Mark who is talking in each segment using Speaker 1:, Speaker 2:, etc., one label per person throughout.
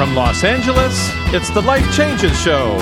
Speaker 1: From Los Angeles, it's the Life Changes Show.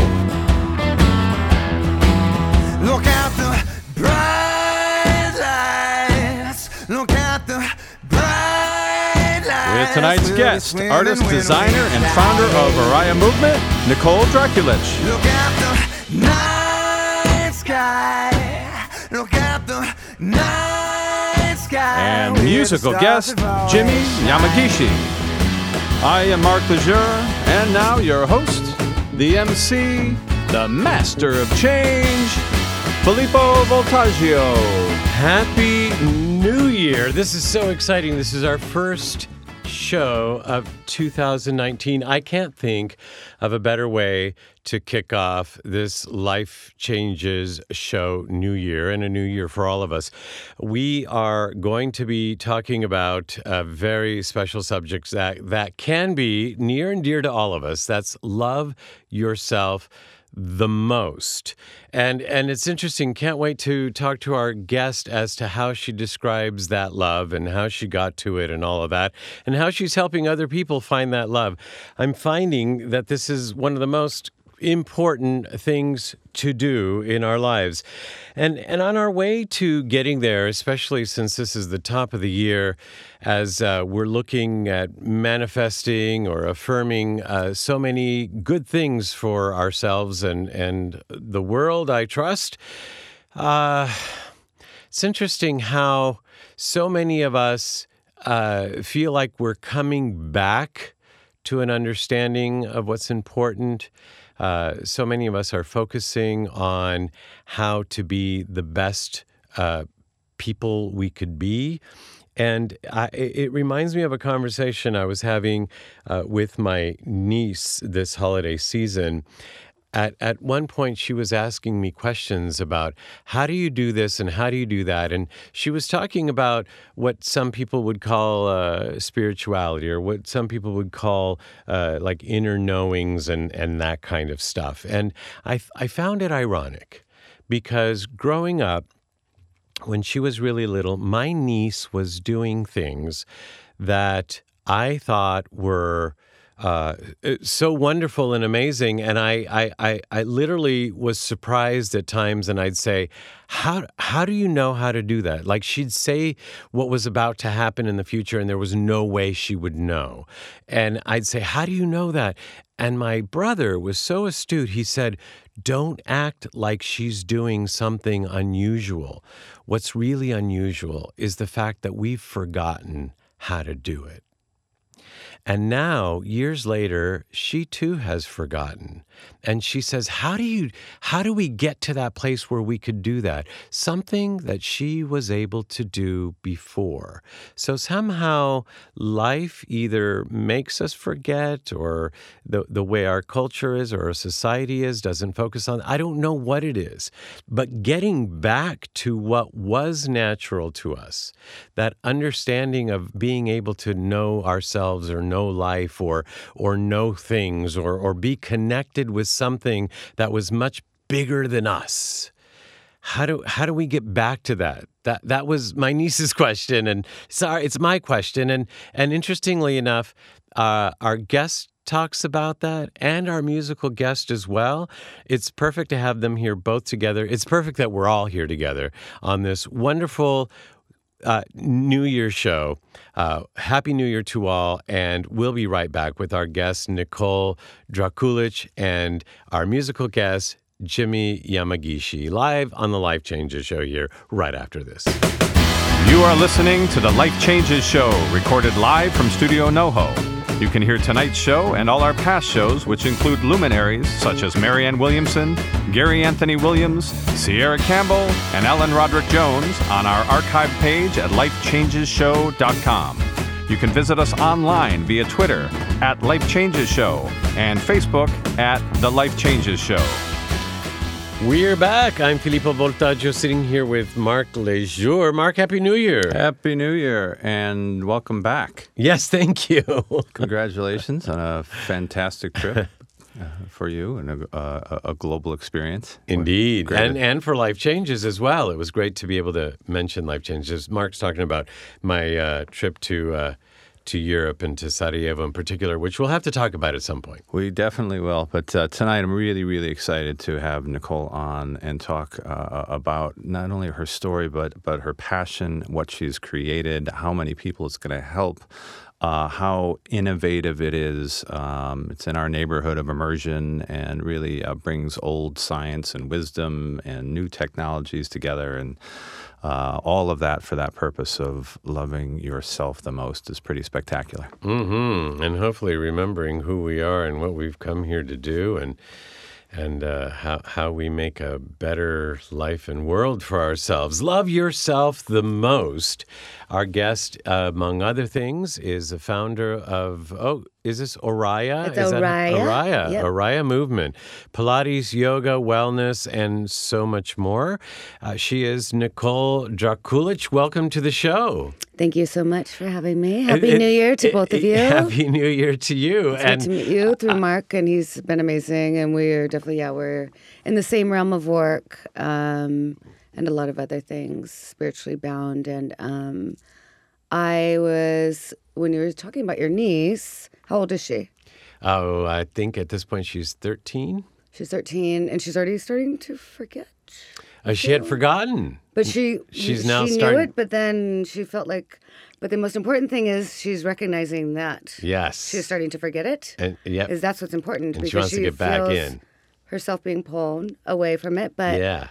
Speaker 2: Look at the bright lights. Look at the bright lights.
Speaker 1: With tonight's guest, artist, designer, and founder of Araya Movement, Nicole Draculich.
Speaker 2: Look at the night sky. Look at the night sky.
Speaker 1: And musical guest, Jimmy Yamagishi. I am Mark Lejeune, and now your host, the MC, the master of change, Filippo Voltaggio.
Speaker 3: Happy New Year. This is so exciting. This is our first show of 2019. I can't think of a better way to kick off this Life Changes Show New Year, and a new year for all of us. We are going to be talking about very special subjects that can be near and dear to all of us. That's love yourself the most. And it's interesting. Can't wait to talk to our guest as to how she describes that love and how she got to it and all of that, and how she's helping other people find that love. I'm finding that this is one of the most important things to do in our lives. And on our way to getting there, especially since this is the top of the year, as we're looking at manifesting or affirming so many good things for ourselves and the world, I trust, it's interesting how so many of us feel like we're coming back to an understanding of what's important. So many of us are focusing on how to be the best people we could be. And it reminds me of a conversation I was having with my niece this holiday season. At one point, she was asking me questions about how do you do this and how do you do that? And she was talking about what some people would call spirituality, or what some people would call like inner knowings and that kind of stuff. And I found it ironic because growing up, when she was really little, my niece was doing things that I thought were so wonderful and amazing, and I literally was surprised at times, and I'd say, how do you know how to do that? Like, she'd say what was about to happen in the future, and there was no way she would know. And I'd say, how do you know that? And my brother was so astute. He said, don't act like she's doing something unusual. What's really unusual is the fact that we've forgotten how to do it. And now, years later, she too has forgotten. And she says, how do we get to that place where we could do that? Something that she was able to do before. So somehow life either makes us forget, or the way our culture is or our society is doesn't focus on. I don't know what it is. But getting back to what was natural to us, that understanding of being able to know ourselves or know life or know things or be connected with something that was much bigger than us. How do we get back to that? That was my niece's question, and sorry, it's my question. And interestingly enough, our guest talks about that, and our musical guest as well. It's perfect to have them here both together. It's perfect that we're all here together on this wonderful New Year show. Happy New Year to all, and we'll be right back with our guest, Nicole Draculich, and our musical guest, Jimmy Yamagishi, live on the Life Changes Show here right after this.
Speaker 1: You are listening to the Life Changes Show, recorded live from Studio NoHo. You can hear tonight's show and all our past shows, which include luminaries such as Marianne Williamson, Gary Anthony Williams, Sierra Campbell, and Ellen Roderick Jones on our archive page at lifechangesshow.com. You can visit us online via Twitter at Life Changes Show and Facebook at The Life Changes Show.
Speaker 3: We're back. I'm Filippo Voltaggio, sitting here with Mark Lejeune. Mark, Happy New Year.
Speaker 4: Happy New Year, and welcome back.
Speaker 3: Yes, thank you.
Speaker 4: Congratulations on a fantastic trip for you and a global experience.
Speaker 3: Indeed, and for Life Changes as well. It was great to be able to mention Life Changes. Mark's talking about my trip to to Europe and to Sarajevo in particular, which we'll have to talk about at some point.
Speaker 4: We definitely will. But tonight, I'm really, really excited to have Nicole on and talk about not only her story, but her passion, what she's created, how many people it's going to help, how innovative it is. It's in our neighborhood of immersion and really brings old science and wisdom and new technologies together. And all of that for that purpose of loving yourself the most is pretty spectacular.
Speaker 3: Mm-hmm. And hopefully remembering who we are and what we've come here to do, and how we make a better life and world for ourselves. Love yourself the most. Our guest, among other things, is the founder of, is this Oraya?
Speaker 5: It's
Speaker 3: is
Speaker 5: Oraya.
Speaker 3: Oraya.
Speaker 5: Yep.
Speaker 3: Oraya Movement. Pilates, yoga, wellness, and so much more. She is Nicole Drakulic. Welcome to the show.
Speaker 5: Thank you so much for having me. Happy New Year to both of you.
Speaker 3: Happy New Year to you.
Speaker 5: It's good to meet you through Mark, and he's been amazing. And we're definitely, we're in the same realm of work and a lot of other things, spiritually bound. And I was, when you were talking about your niece, how old is she?
Speaker 3: Oh, I think at this point she's 13.
Speaker 5: She's 13, and she's already starting to forget.
Speaker 3: She had forgotten.
Speaker 5: But
Speaker 3: she's now
Speaker 5: she
Speaker 3: starting.
Speaker 5: knew it, but then she felt like, but the most important thing is she's recognizing that.
Speaker 3: Yes.
Speaker 5: She's starting to forget it.
Speaker 3: And yep.
Speaker 5: Is that's what's important.
Speaker 3: And
Speaker 5: because
Speaker 3: she wants to get back
Speaker 5: feels
Speaker 3: in.
Speaker 5: herself being pulled away from it. But
Speaker 3: Yeah.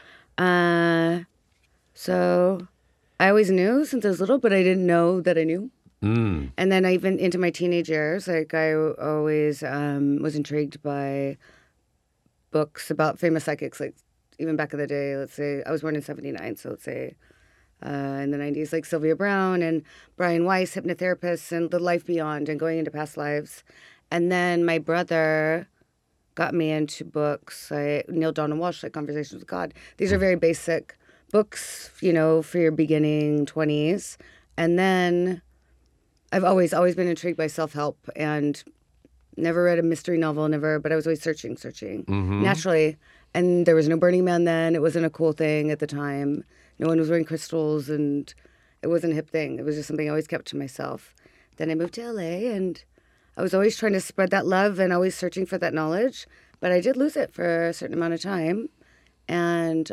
Speaker 5: so I always knew since I was little, but I didn't know that I knew.
Speaker 3: Mm.
Speaker 5: And then even into my teenage years, like I always was intrigued by books about famous psychics, like even back in the day. Let's say I was born in '79, so let's say in the '90s, like Sylvia Browne and Brian Weiss, hypnotherapists, and the life beyond, and going into past lives. And then my brother got me into books, Neil Donald Walsh, like Conversations with God. These are very basic books, you know, for your beginning 20s. And then I've always been intrigued by self-help and never read a mystery novel, but I was always searching naturally. And there was no Burning Man then. It wasn't a cool thing at the time. No one was wearing crystals, and it wasn't a hip thing. It was just something I always kept to myself. Then I moved to LA, and I was always trying to spread that love and always searching for that knowledge. But I did lose it for a certain amount of time. And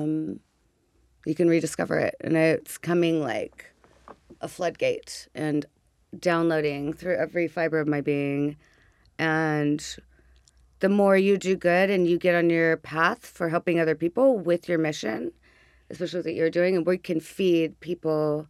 Speaker 5: you can rediscover it. And it's coming like a floodgate and downloading through every fiber of my being. And the more you do good and you get on your path for helping other people with your mission, especially what you're doing, and we can feed people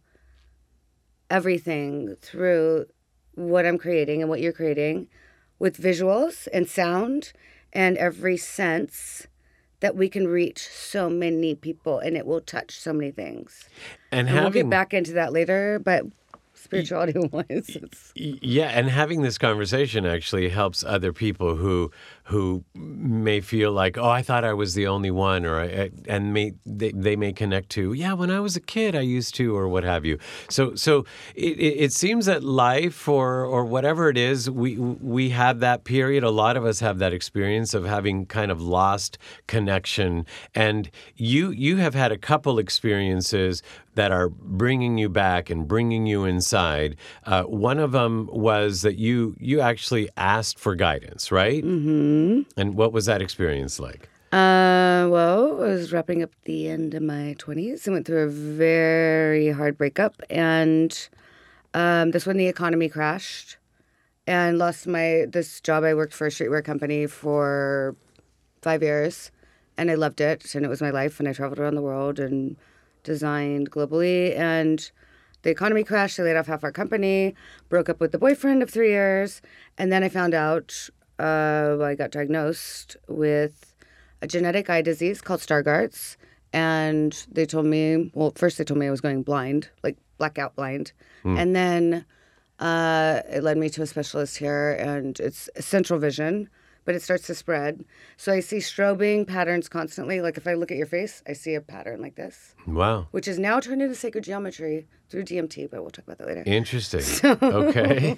Speaker 5: everything through what I'm creating and what you're creating with visuals and sound and every sense, that we can reach so many people and it will touch so many things. And we'll get back into that later, but spirituality-wise,
Speaker 3: yeah, and having this conversation actually helps other people who may feel like, oh, I thought I was the only one, or they may connect to, yeah, when I was a kid, I used to, or what have you. So it seems that life or whatever it is, we have that period. A lot of us have that experience of having kind of lost connection, and you have had a couple experiences that are bringing you back and bringing you inside. One of them was that you actually asked for guidance, right?
Speaker 5: Mm-hmm.
Speaker 3: And what was that experience like?
Speaker 5: Well, I was wrapping up the end of my 20s and went through a very hard breakup. And that's when the economy crashed and lost this job. I worked for a streetwear company for 5 years, and I loved it, and it was my life, and I traveled around the world and designed globally. And the economy crashed. They laid off half our company, broke up with the boyfriend of 3 years, and then I found out I got diagnosed with a genetic eye disease called Stargardt's, and they told me, well, first they told me I was going blind, like blackout blind, and then it led me to a specialist here, and it's central vision, but it starts to spread. So I see strobing patterns constantly. Like if I look at your face, I see a pattern like this.
Speaker 3: Wow.
Speaker 5: Which is now turned into sacred geometry through DMT, but we'll talk about that later.
Speaker 3: Interesting. Okay.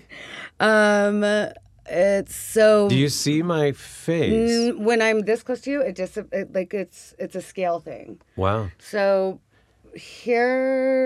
Speaker 5: It's so.
Speaker 3: Do you see my face?
Speaker 5: When I'm this close to you, it's a scale thing.
Speaker 3: Wow.
Speaker 5: So here,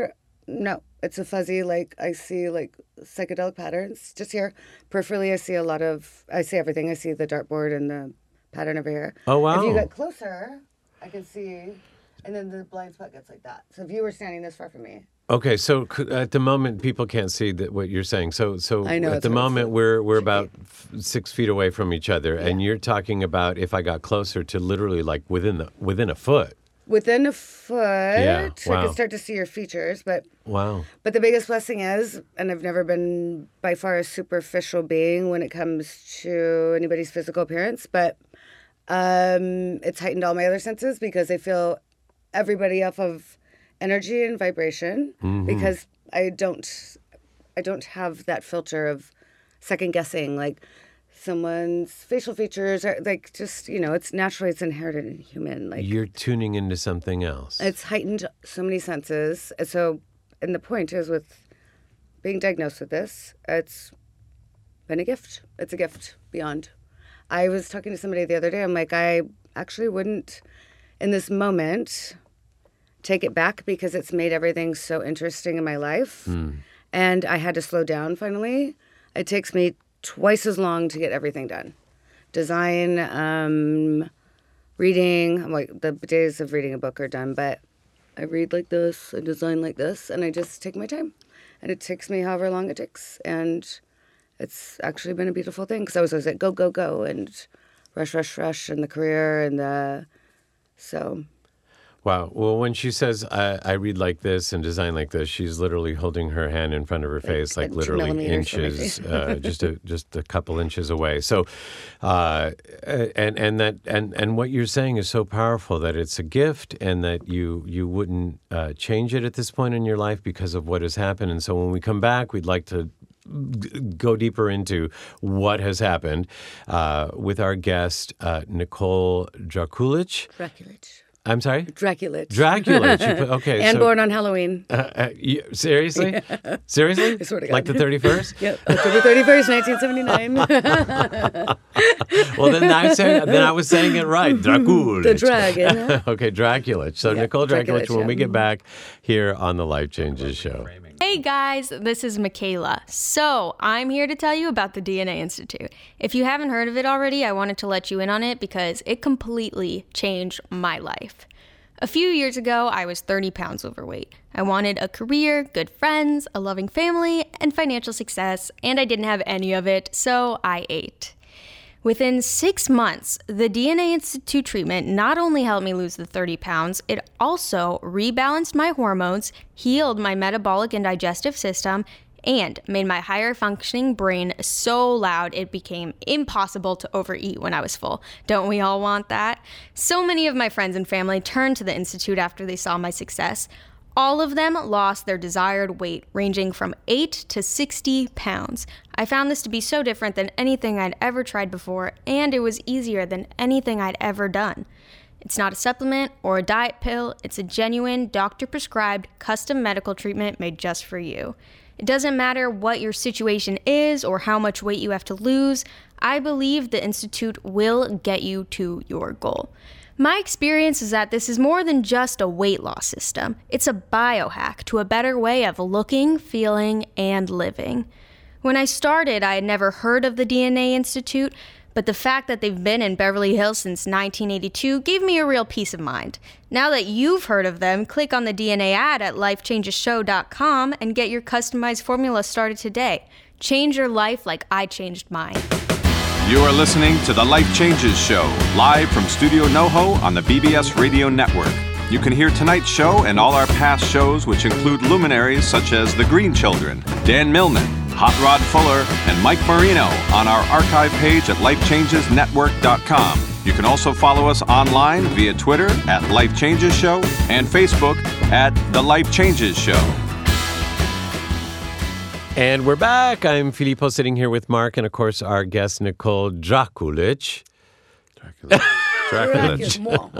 Speaker 5: No, it's a fuzzy, like, I see, like, psychedelic patterns just here. Peripherally, I see everything. I see the dartboard and the pattern over here.
Speaker 3: Oh, wow.
Speaker 5: If you get closer, I can see, and then the blind spot gets like that. So if you were standing this far from me.
Speaker 3: Okay, so at the moment, people can't see what you're saying. So
Speaker 5: I know,
Speaker 3: at
Speaker 5: it's
Speaker 3: the
Speaker 5: really
Speaker 3: moment,
Speaker 5: so
Speaker 3: we're about 6 feet away from each other, and you're talking about if I got closer to literally like within a foot.
Speaker 5: Within a foot,
Speaker 3: Yeah,
Speaker 5: I
Speaker 3: wow.
Speaker 5: can start to see your features, but
Speaker 3: Wow.
Speaker 5: the biggest blessing is, and I've never been by far a superficial being when it comes to anybody's physical appearance, but it's heightened all my other senses because I feel everybody off of energy and vibration because I don't have that filter of second guessing like someone's facial features are like just it's inherited in human like
Speaker 3: You're tuning into something else.
Speaker 5: it's heightened so many senses. And the point is with being diagnosed with this, it's been a gift. It's a gift beyond. I was talking to somebody the other day. I'm like, I actually wouldn't in this moment take it back because it's made everything so interesting in my life. And I had to slow down finally. It takes me twice as long to get everything done. Design, reading. I'm like, the days of reading a book are done, but I read like this, I design like this, and I just take my time. And it takes me however long it takes. And it's actually been a beautiful thing because I was always like, go, go, go, and rush, and the career and so.
Speaker 3: Wow. Well, when she says, I read like this and design like this, she's literally holding her hand in front of her face, like
Speaker 5: 2
Speaker 3: literally
Speaker 5: millimeters from my
Speaker 3: inches, just a couple inches away. So, and what you're saying is so powerful that it's a gift and that you wouldn't change it at this point in your life because of what has happened. And so when we come back, we'd like to go deeper into what has happened with our guest, Nicole Drakulich.
Speaker 5: Draculich.
Speaker 3: I'm sorry?
Speaker 5: Draculich.
Speaker 3: Draculich. Okay.
Speaker 5: And
Speaker 3: so,
Speaker 5: born on Halloween.
Speaker 3: seriously? Seriously?
Speaker 5: I swear to God.
Speaker 3: Like the 31st?
Speaker 5: Yep. October 31st, 1979.
Speaker 3: Well, then I was saying it right. Draculich.
Speaker 5: The dragon.
Speaker 3: Okay, Draculich. So
Speaker 5: Yeah,
Speaker 3: Nicole Draculich,
Speaker 5: Draculich,
Speaker 3: when we
Speaker 5: yeah.
Speaker 3: get back here on the Life Changes Show.
Speaker 6: Hey guys, this is Michaela. So, I'm here to tell you about the DNA Institute. If you haven't heard of it already, I wanted to let you in on it because it completely changed my life. A few years ago, I was 30 pounds overweight. I wanted a career, good friends, a loving family, and financial success, and I didn't have any of it, so I ate. Within 6 months, the DNA Institute treatment not only helped me lose the 30 pounds, it also rebalanced my hormones, healed my metabolic and digestive system, and made my higher functioning brain so loud it became impossible to overeat when I was full. Don't we all want that? So many of my friends and family turned to the Institute after they saw my success. All of them lost their desired weight, ranging from 8 to 60 pounds. I found this to be so different than anything I'd ever tried before, and it was easier than anything I'd ever done. It's not a supplement or a diet pill, it's a genuine, doctor-prescribed, custom medical treatment made just for you. It doesn't matter what your situation is or how much weight you have to lose, I believe the Institute will get you to your goal. My experience is that this is more than just a weight loss system. It's a biohack to a better way of looking, feeling, and living. When I started, I had never heard of the DNA Institute, but the fact that they've been in Beverly Hills since 1982 gave me a real peace of mind. Now that you've heard of them, click on the DNA ad at lifechangeshow.com and get your customized formula started today. Change your life like I changed mine.
Speaker 1: You are listening to The Life Changes Show, live from Studio NoHo on the BBS Radio Network. You can hear tonight's show and all our past shows, which include luminaries such as The Green Children, Dan Millman, Hot Rod Fuller, and Mike Marino on our archive page at lifechangesnetwork.com. You can also follow us online via Twitter at Life Changes Show and Facebook at The Life Changes Show.
Speaker 3: And we're back. I'm Filippo sitting here with Mark and, of course, our guest, Nicole Drakulich.
Speaker 1: Draculich.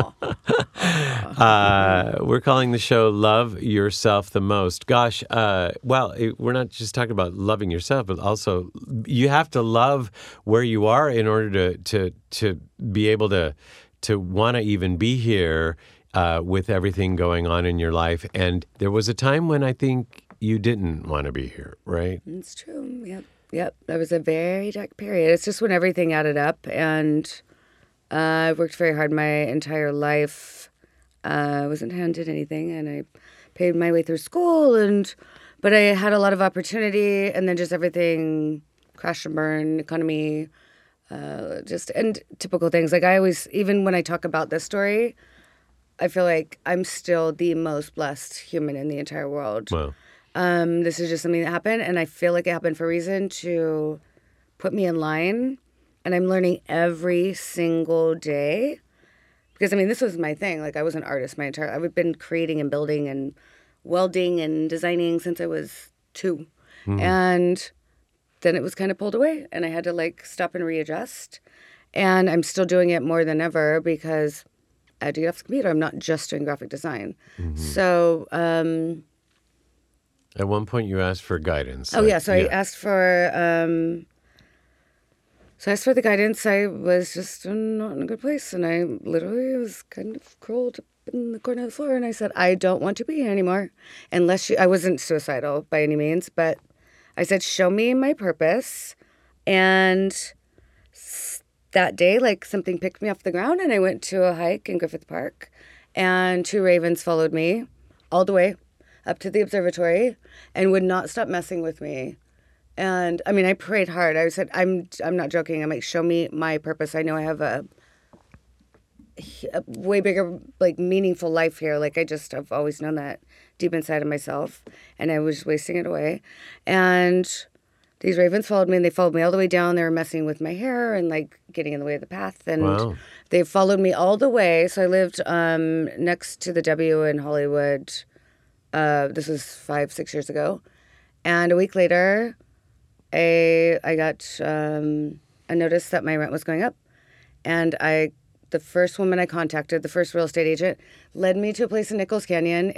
Speaker 3: We're calling the show Love Yourself the Most. Gosh, we're not just talking about loving yourself, but also you have to love where you are in order to be able to want to even be here with everything going on in your life. And there was a time when I think you didn't want to be here, right?
Speaker 5: It's true. Yep. That was a very dark period. It's just when everything added up, and I worked very hard my entire life. I wasn't handed anything, and I paid my way through school, but I had a lot of opportunity, and then just everything crashed and burned, economy, and typical things. Like I always, even when I talk about this story, I feel like I'm still the most blessed human in the entire world.
Speaker 3: Wow.
Speaker 5: This is just something that happened, and I feel like it happened for a reason to put me in line, and I'm learning every single day. Because, I mean, this was my thing. Like, I was an artist I've been creating and building and welding and designing since I was 2. And then it was kind of pulled away, and I had to, like, stop and readjust. And I'm still doing it more than ever because I had to get off the computer. I'm not just doing graphic design. So,
Speaker 3: At one point, you asked for guidance.
Speaker 5: I asked for... So as for the guidance, I was just not in a good place, and I literally was kind of curled up in the corner of the floor, and I said, I don't want to be here anymore. I wasn't suicidal by any means, but I said, show me my purpose. And that day, like, something picked me off the ground, and I went to a hike in Griffith Park, and 2 ravens followed me all the way up to the observatory and would not stop messing with me. And I mean, I prayed hard. I said, I'm not joking. I'm like, show me my purpose. I know I have a way bigger, like, meaningful life here. Like, I've always known that deep inside of myself, and I was wasting it away. And these ravens followed me, and they followed me all the way down. They were messing with my hair and, like, getting in the way of the path. And they followed me all the way. So I lived next to the W in Hollywood. This was 5-6 years ago. And a week later, I got a notice that my rent was going up, and the first woman I contacted, the first real estate agent, led me to a place in Nichols Canyon.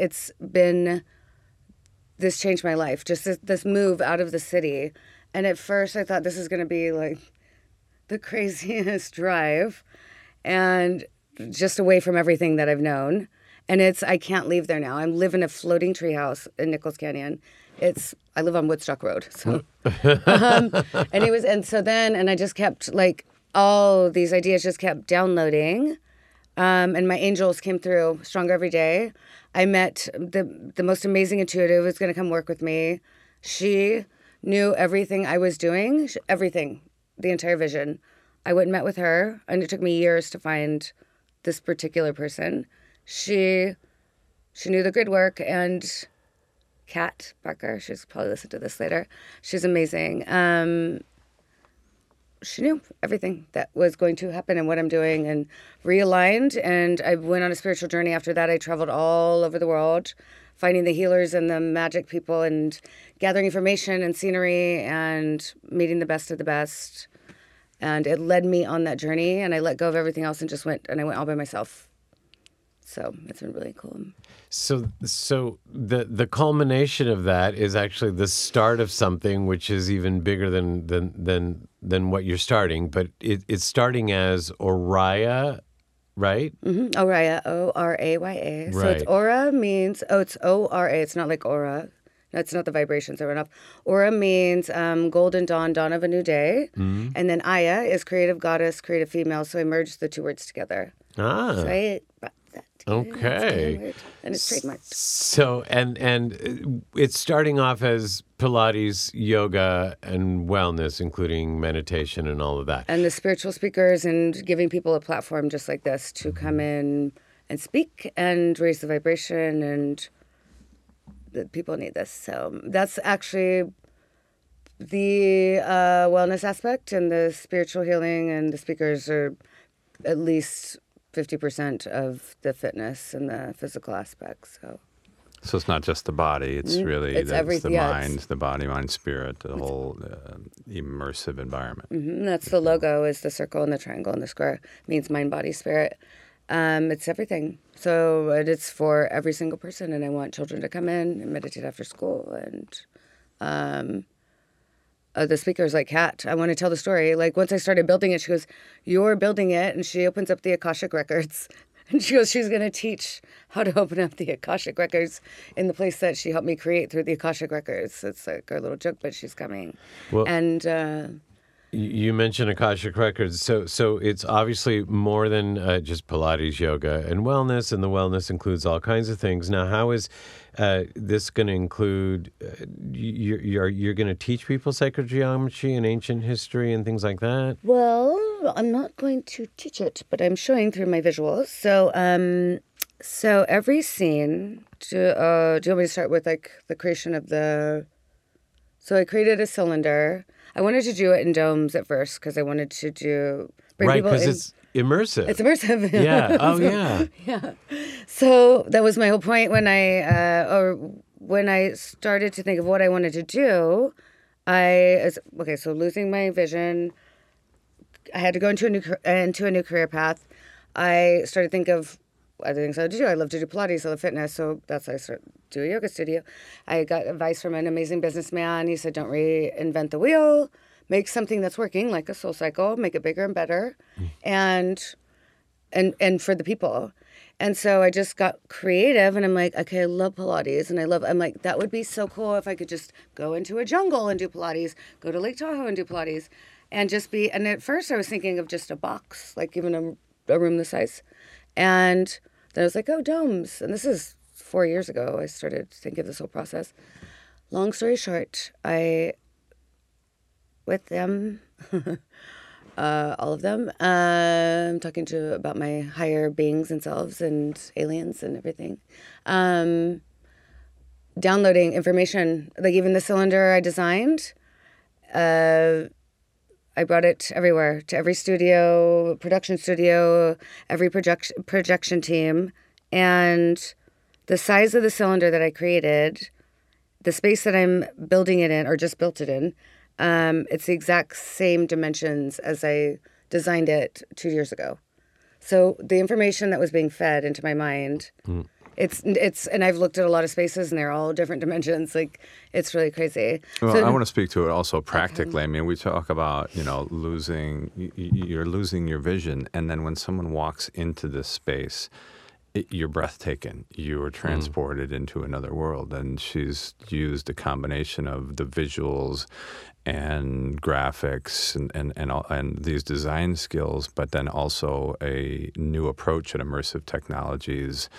Speaker 5: This changed my life, just this move out of the city. And at first I thought this is going to be like the craziest drive, and just away from everything that I've known. And I can't leave there now. I live in a floating treehouse in Nichols Canyon. I live on Woodstock Road. So, and I just kept, like, all these ideas just kept downloading. And my angels came through stronger every day. I met the most amazing intuitive who's going to come work with me. She knew everything I was doing, everything, the entire vision. I went and met with her, and it took me years to find this particular person. She knew the grid work, and Kat Barker, she's probably listen to this later. She's amazing. She knew everything that was going to happen and what I'm doing, and realigned. And I went on a spiritual journey after that. I traveled all over the world, finding the healers and the magic people, and gathering information and scenery, and meeting the best of the best. And it led me on that journey, and I let go of everything else and I went all by myself. So it's been really cool.
Speaker 3: So the culmination of that is actually the start of something which is even bigger than what you're starting. But it's starting as Oraya, right?
Speaker 5: Mm-hmm. Oraya, Oraya.
Speaker 3: Right.
Speaker 5: So it's Aura means it's O-R-A. It's not like aura. That's not the vibrations that run off. Aura means golden dawn, dawn of a new day. Mm-hmm. And then Aya is creative goddess, creative female. So I merged the 2 words together. So I brought that together.
Speaker 3: Okay.
Speaker 5: And it's trademarked.
Speaker 3: So, and it's starting off as Pilates, yoga, and wellness, including meditation and all of that.
Speaker 5: And the spiritual speakers, and giving people a platform just like this to come in and speak and raise the vibration, and that people need this. So that's actually the wellness aspect, and the spiritual healing, and the speakers are at least 50% of the fitness and the physical aspects.
Speaker 4: So it's not just the body; it's really
Speaker 5: it's
Speaker 4: the mind, the body, mind, spirit, the whole immersive environment.
Speaker 5: Mm-hmm. That's the logo: is the circle and the triangle and the square. It means mind, body, spirit. It's everything. So it's for every single person, and I want children to come in and meditate after school. And the speakers, like Kat, I want to tell the story. Like, once I started building it, she goes, "You're building it," and she opens up the Akashic records, And she goes, she's going to teach how to open up the Akashic Records in the place that she helped me create through the Akashic Records. It's like our little joke, but she's coming.
Speaker 3: Well,
Speaker 5: And
Speaker 3: you mentioned Akashic Records, so it's obviously more than just Pilates, yoga, and wellness, and the wellness includes all kinds of things. Now, how is this going to include? You're going to teach people sacred geometry and ancient history and things like that?
Speaker 5: well, I'm not going to teach it, but I'm showing through my visuals. So every scene, do you want me to start with like the creation of the... So I created a cylinder. I wanted to do it in domes at first because I wanted to bring
Speaker 3: Right,
Speaker 5: people
Speaker 3: because
Speaker 5: in.
Speaker 3: it's immersive.
Speaker 5: It's immersive.
Speaker 3: Yeah. Oh, yeah.
Speaker 5: Yeah. So that was my whole point when I started to think of what I wanted to do. So losing my vision, I had to go into a new career path. I started to think of other things I would do. I love to do Pilates, I love fitness, so that's why I started do a yoga studio. I got advice from an amazing businessman. He said, "Don't reinvent the wheel. Make something that's working, like a Soul Cycle. Make it bigger and better, and for the people." And so I just got creative, and I'm like, okay, I love Pilates, and I'm like, that would be so cool if I could just go into a jungle and do Pilates, go to Lake Tahoe and do Pilates, and just be. And at first, I was thinking of just a box, like even a room this size, and then I was like, oh, domes, and this is 4 years ago. I started thinking of this whole process. Long story short, with them. All of them. I'm talking about my higher beings and selves and aliens and everything. Downloading information, like even the cylinder I designed, I brought it everywhere, to every studio, production studio, every projection team. And the size of the cylinder that I created, the space that I'm building it in, or just built it in, it's the exact same dimensions as I designed it 2 years ago. So the information that was being fed into my mind, it's, and I've looked at a lot of spaces and they're all different dimensions. Like, it's really crazy.
Speaker 4: Well, I want to speak to it also practically. I mean, we talk about, you're losing your vision. And then when someone walks into this space, you're breathtaking. You are transported into another world. And she's used a combination of the visuals and graphics and these design skills, but then also a new approach at immersive technologies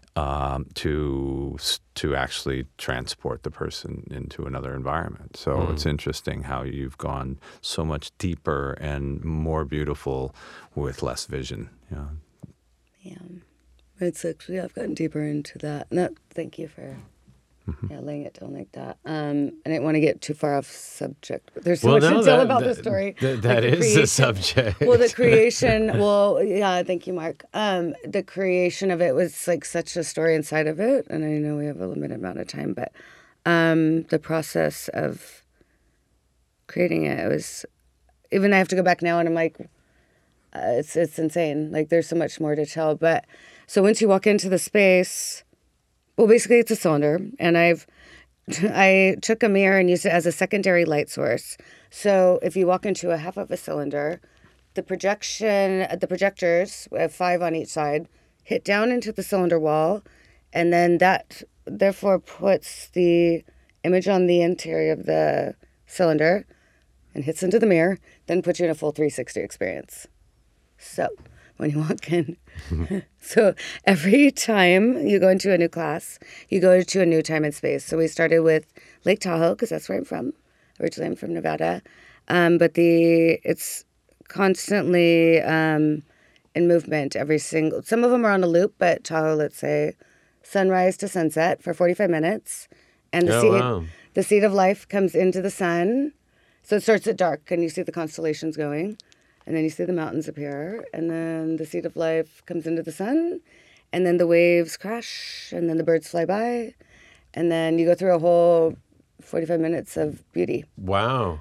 Speaker 4: to actually transport the person into another environment. So it's interesting how you've gone so much deeper and more beautiful with less vision.
Speaker 5: Yeah. It's actually, I've gotten deeper into that. No, thank you for laying it down like that. I didn't want to get too far off subject, but there's so much to tell about the story.
Speaker 3: That is the subject.
Speaker 5: Well, the creation, thank you, Mark. The creation of it was like such a story inside of it, and I know we have a limited amount of time, but the process of creating it was, even I have to go back now and I'm like, it's insane. Like, there's so much more to tell. But so once you walk into the space, well, basically it's a cylinder, and I took a mirror and used it as a secondary light source. So if you walk into a half of a cylinder, the projectors, we have 5 on each side, hit down into the cylinder wall, and then that therefore puts the image on the interior of the cylinder and hits into the mirror, then puts you in a full 360 experience. So when you walk in, so every time you go into a new class, you go to a new time and space. So we started with Lake Tahoe, because that's where I'm from. Originally, I'm from Nevada. But it's constantly in movement. Some of them are on a loop, but Tahoe, let's say, sunrise to sunset for 45 minutes. And the seed of life comes into the sun. So it starts at dark, and you see the constellations going. And then you see the mountains appear, and then the seed of life comes into the sun, and then the waves crash, and then the birds fly by, and then you go through a whole 45 minutes of beauty.
Speaker 3: Wow.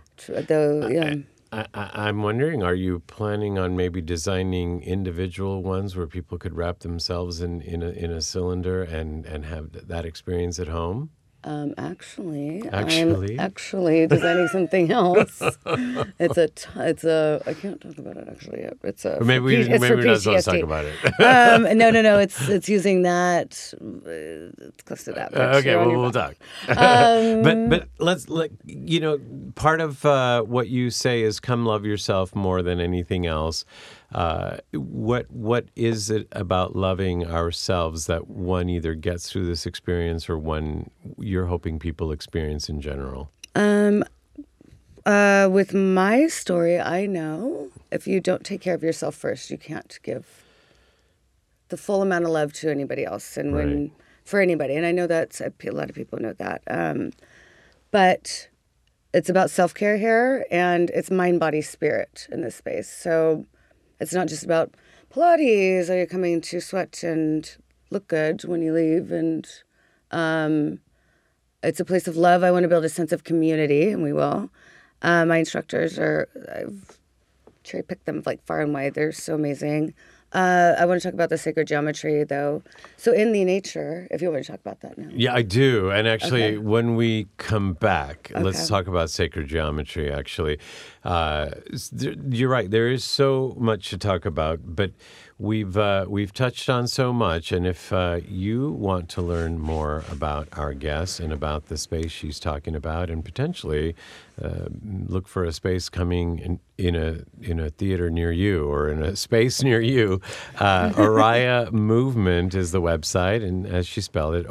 Speaker 3: I'm wondering, are you planning on maybe designing individual ones where people could wrap themselves in a cylinder and have that experience at home?
Speaker 5: Actually,
Speaker 3: Actually?
Speaker 5: I'm actually designing something else. It's a. I can't talk about it actually yet. It's a.
Speaker 3: Or maybe
Speaker 5: it's
Speaker 3: we're
Speaker 5: for
Speaker 3: not supposed to talk
Speaker 5: PTSD.
Speaker 3: about it.
Speaker 5: No. It's using that. It's close to that. but
Speaker 3: Okay,
Speaker 5: you're on
Speaker 3: well,
Speaker 5: your
Speaker 3: we'll
Speaker 5: back.
Speaker 3: talk. But let's part of what you say is come love yourself more than anything else. What is it about loving ourselves that one either gets through this experience or one you're hoping people experience in general?
Speaker 5: With my story, I know if you don't take care of yourself first, you can't give the full amount of love to anybody else, and
Speaker 3: Right.
Speaker 5: for anybody. And I know that a lot of people know that. But it's about self-care here, and it's mind, body, spirit in this space. So it's not just about Pilates. Are you coming to sweat and look good when you leave? And it's a place of love. I want to build a sense of community, and we will. My instructors I've cherry-picked them like far and wide. They're so amazing. I want to talk about the sacred geometry, though. So in the nature, if you want to talk about that now.
Speaker 3: Yeah, I do. And actually,
Speaker 5: Okay.
Speaker 3: when we come back, let's
Speaker 5: Okay.
Speaker 3: talk about sacred geometry, actually. You're right. There is so much to talk about, but we've touched on so much. And if you want to learn more about our guest and about the space she's talking about, and potentially look for a space coming in a theater near you or in a space near you, Oraya Movement is the website, and as she spelled it,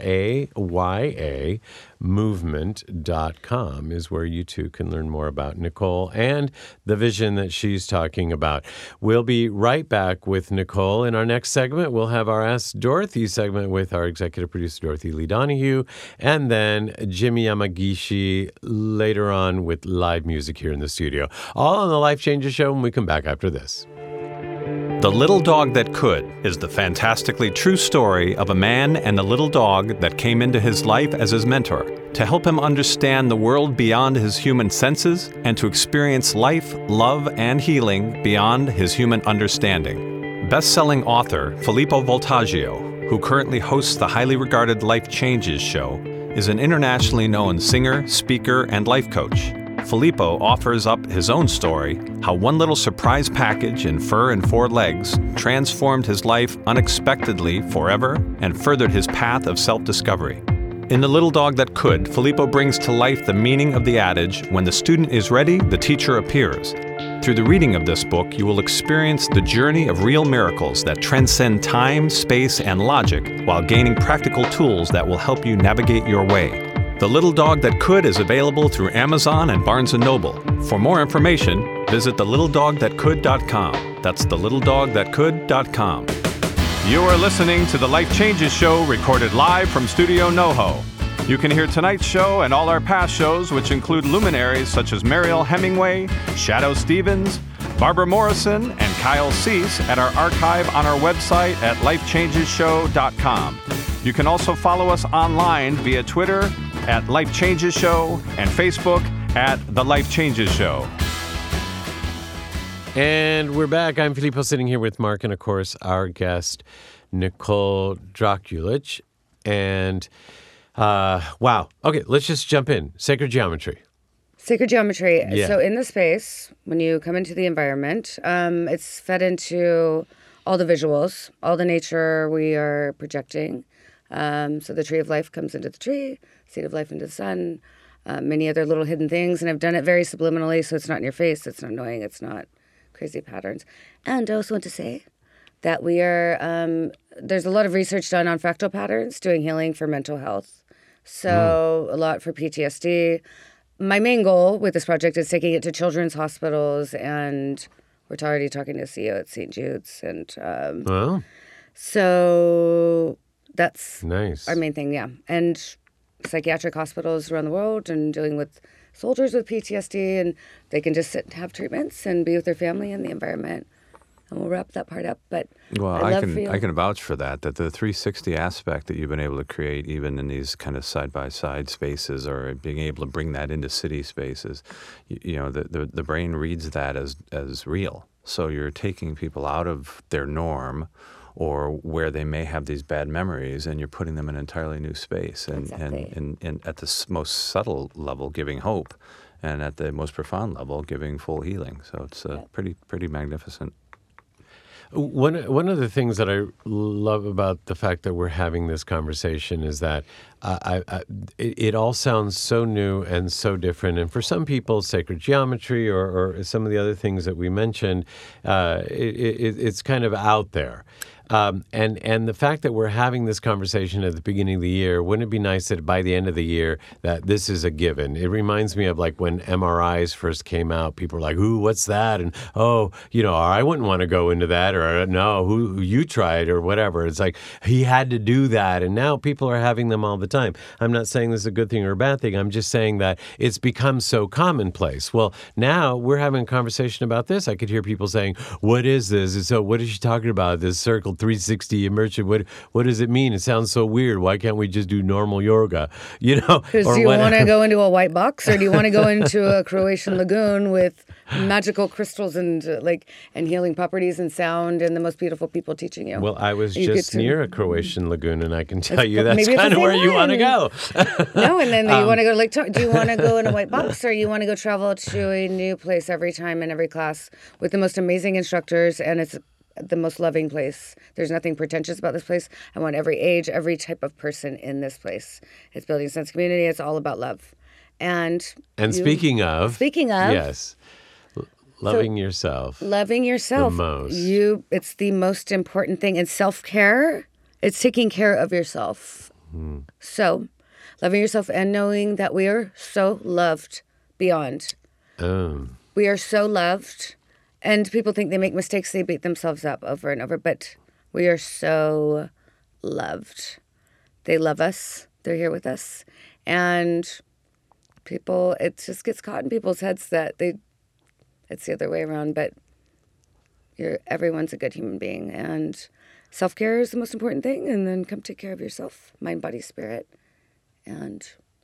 Speaker 3: ORAYA movement.com is where you too can learn more about Nicole and the vision that she's talking about. We'll be right back with Nicole. In our next segment, we'll have our Ask Dorothy segment with our executive producer, Dorothy Lee Donahue, and then Jimmy Yamagishi later on with live music here in the studio. All on the Life Changes Show when we come back after this.
Speaker 1: The Little Dog That Could is the fantastically true story of a man and a little dog that came into his life as his mentor to help him understand the world beyond his human senses and to experience life, love, and healing beyond his human understanding. Best-selling author Filippo Voltaggio, who currently hosts the highly regarded Life Changes show, is an internationally known singer, speaker, and life coach. Filippo offers up his own story, how one little surprise package in fur and 4 legs transformed his life unexpectedly forever and furthered his path of self-discovery. In The Little Dog That Could, Filippo brings to life the meaning of the adage, when the student is ready, the teacher appears. Through the reading of this book, you will experience the journey of real miracles that transcend time, space, and logic while gaining practical tools that will help you navigate your way. The Little Dog That Could is available through Amazon and Barnes & Noble. For more information, visit thelittledogthatcould.com. That's thelittledogthatcould.com. You are listening to the Life Changes Show, recorded live from Studio NoHo. You can hear tonight's show and all our past shows, which include luminaries such as Mariel Hemingway, Shadow Stevens, Barbara Morrison, and Kyle Cease at our archive on our website at lifechangesshow.com. You can also follow us online via Twitter at Life Changes Show and Facebook at The Life Changes Show.
Speaker 3: And we're back. I'm Filippo sitting here with Mark and, of course, our guest, Nicole Drakulich. And, wow. Okay, let's just jump in. Sacred geometry.
Speaker 5: Sacred geometry.
Speaker 3: Yeah.
Speaker 5: So in the space, when you come into the environment, it's fed into all the visuals, all the nature we are projecting. So the tree of life comes into the tree, seed of life into the sun, many other little hidden things. And I've done it very subliminally, so it's not in your face, it's not annoying, it's not crazy patterns. And I also want to say that we are, there's a lot of research done on fractal patterns, doing healing for mental health. So a lot for PTSD. My main goal with this project is taking it to children's hospitals, and we're already talking to CEO at St. Jude's. And
Speaker 3: Well,
Speaker 5: so that's
Speaker 3: nice.
Speaker 5: our main thing, yeah. And psychiatric hospitals around the world and dealing with soldiers with PTSD, and they can just sit and have treatments and be with their family in the environment. And we'll wrap that part up. But
Speaker 4: Well,
Speaker 5: I'd love for you.
Speaker 4: I can vouch for that the 360 aspect that you've been able to create, even in these kind of side-by-side spaces, or being able to bring that into city spaces, you know, the brain reads that as real. So you're taking people out of their norm or where they may have these bad memories, and you're putting them in an entirely new space, and
Speaker 5: Exactly.
Speaker 4: and at the most subtle level, giving hope, and at the most profound level, giving full healing. So it's pretty magnificent.
Speaker 3: One of the things that I love about the fact that we're having this conversation is that it all sounds so new and so different. And for some people, sacred geometry or some of the other things that we mentioned, it's kind of out there. And the fact that we're having this conversation at the beginning of the year, wouldn't it be nice that by the end of the year that this is a given? It reminds me of like when MRIs first came out, people were like, "Ooh, what's that?" And I wouldn't want to go into that, or no, who you tried or whatever. It's like he had to do that, and now people are having them all the time. I'm not saying this is a good thing or a bad thing. I'm just saying that it's become so commonplace. Well, now we're having a conversation about this. I could hear people saying, "What is this?" And so, what is she talking about? This circle 360 immersion. What does it mean? It sounds so weird. Why can't we just do normal yoga?
Speaker 5: Because do you want to go into a white box, or do you want to go into a Croatian lagoon with magical crystals and healing properties and sound and the most beautiful people teaching you?
Speaker 3: Well, I was
Speaker 5: You get
Speaker 3: just
Speaker 5: to-
Speaker 3: near a Croatian lagoon, and I can tell you
Speaker 5: maybe
Speaker 3: that's
Speaker 5: it's the
Speaker 3: kind of
Speaker 5: same
Speaker 3: where you want to
Speaker 5: one.
Speaker 3: go.
Speaker 5: No, and then you want to go do you want to go in a white box, or you want to go travel to a new place every time in every class with the most amazing instructors, and it's the most loving place. There's nothing pretentious about this place. I want every age, every type of person in this place. It's building a sense of community. It's all about love. And
Speaker 3: Speaking of, yes, loving yourself.
Speaker 5: loving yourself.
Speaker 3: The most.
Speaker 5: It's the most important thing. And self-care, it's taking care of yourself. So, loving yourself and knowing that we are so loved beyond. We are so loved. And people think they make mistakes, they beat themselves up over and over, but we are so loved. They love us. They're here with us. And people, it just gets caught in people's heads that it's the other way around, but everyone's a good human being. And self-care is the most important thing. And then come take care of yourself, mind, body, spirit. And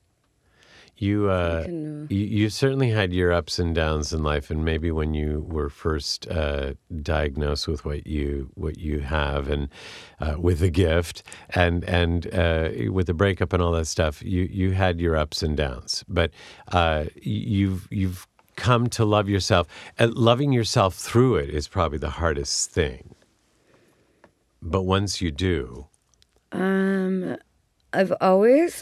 Speaker 3: You certainly had your ups and downs in life, and maybe when you were first diagnosed with what you have, and with the gift, and with the breakup and all that stuff, you had your ups and downs. But you've come to love yourself, and loving yourself through it is probably the hardest thing. But once you do,
Speaker 5: I've always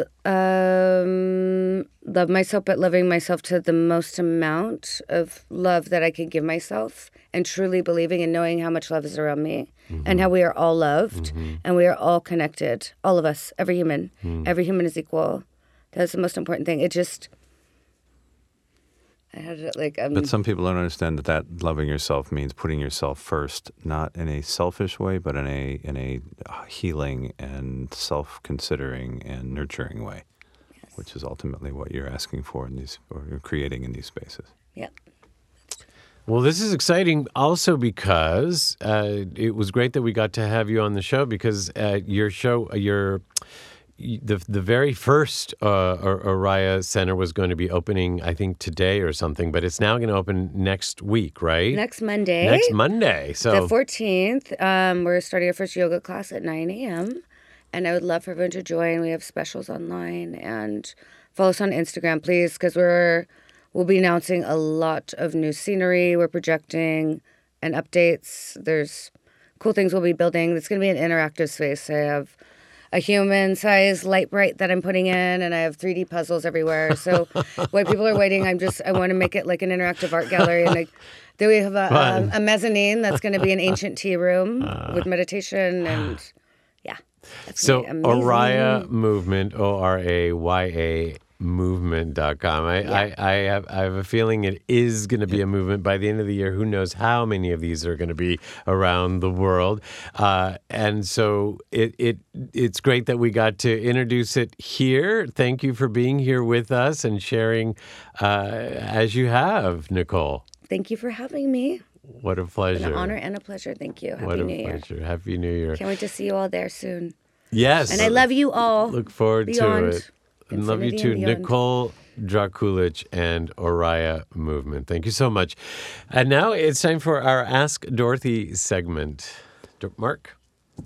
Speaker 5: loved myself, but loving myself to the most amount of love that I can give myself, and truly believing and knowing how much love is around me, and how we are all loved, and we are all connected. All of us, every human. Every human is equal. That's the most important thing. I had it
Speaker 4: But some people don't understand that loving yourself means putting yourself first, not in a selfish way, but in a healing and self-considering and nurturing way, which is ultimately what you're asking for or you're creating in these spaces.
Speaker 5: Yeah.
Speaker 3: well, this is exciting also because it was great that we got to have you on the show, because your show, the very first Oriya Center was going to be opening, I think, today or something, but it's now going to open next week, right?
Speaker 5: Next Monday.
Speaker 3: So
Speaker 5: The 14th, we're starting our first yoga class at 9 a.m. And I would love for everyone to join. We have specials online, and follow us on Instagram, please, because we'll be announcing a lot of new scenery. We're projecting and updates. There's cool things we'll be building. It's going to be an interactive space. I have a human-sized light bright that I'm putting in, and I have 3D puzzles everywhere. So while people are waiting, I want to make it like an interactive art gallery. And then we have a mezzanine that's going to be an ancient tea room with meditation, and yeah.
Speaker 3: So
Speaker 5: amazing.
Speaker 3: Oriya Movement, ORAYA movement.com. I have a feeling it is going to be a movement by the end of the year. Who knows how many of these are going to be around the world. And so it's great that we got to introduce it here. Thank you for being here with us and sharing as you have, Nicole.
Speaker 5: Thank you for having me.
Speaker 3: What a pleasure.
Speaker 5: An honor and a pleasure. Thank you. Happy
Speaker 3: What a
Speaker 5: New Year.
Speaker 3: pleasure. Happy New Year.
Speaker 5: Can't wait to see you all there soon.
Speaker 3: Yes.
Speaker 5: And I love you all.
Speaker 3: Look forward
Speaker 5: beyond
Speaker 3: to it. And love you
Speaker 5: infinity
Speaker 3: too,
Speaker 5: and beyond.
Speaker 3: Nicole Drakulich and Oriya Movement. Thank you so much. And now it's time for our Ask Dorothy segment. Mark?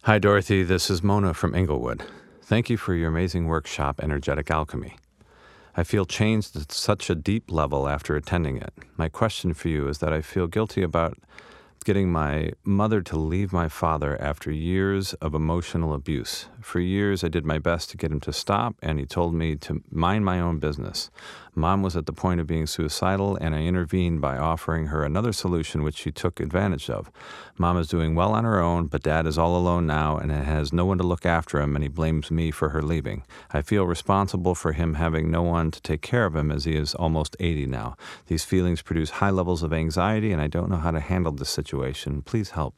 Speaker 4: Hi, Dorothy. This is Mona from Inglewood. Thank you for your amazing workshop, Energetic Alchemy. I feel changed at such a deep level after attending it. My question for you is that I feel guilty about getting my mother to leave my father after years of emotional abuse. For years, I did my best to get him to stop, and he told me to mind my own business. Mom was at the point of being suicidal, and I intervened by offering her another solution, which she took advantage of. Mom is doing well on her own, but Dad is all alone now and has no one to look after him, and he blames me for her leaving. I feel responsible for him having no one to take care of him, as he is almost 80 now. These feelings produce high levels of anxiety, and I don't know how to handle this situation. Please help.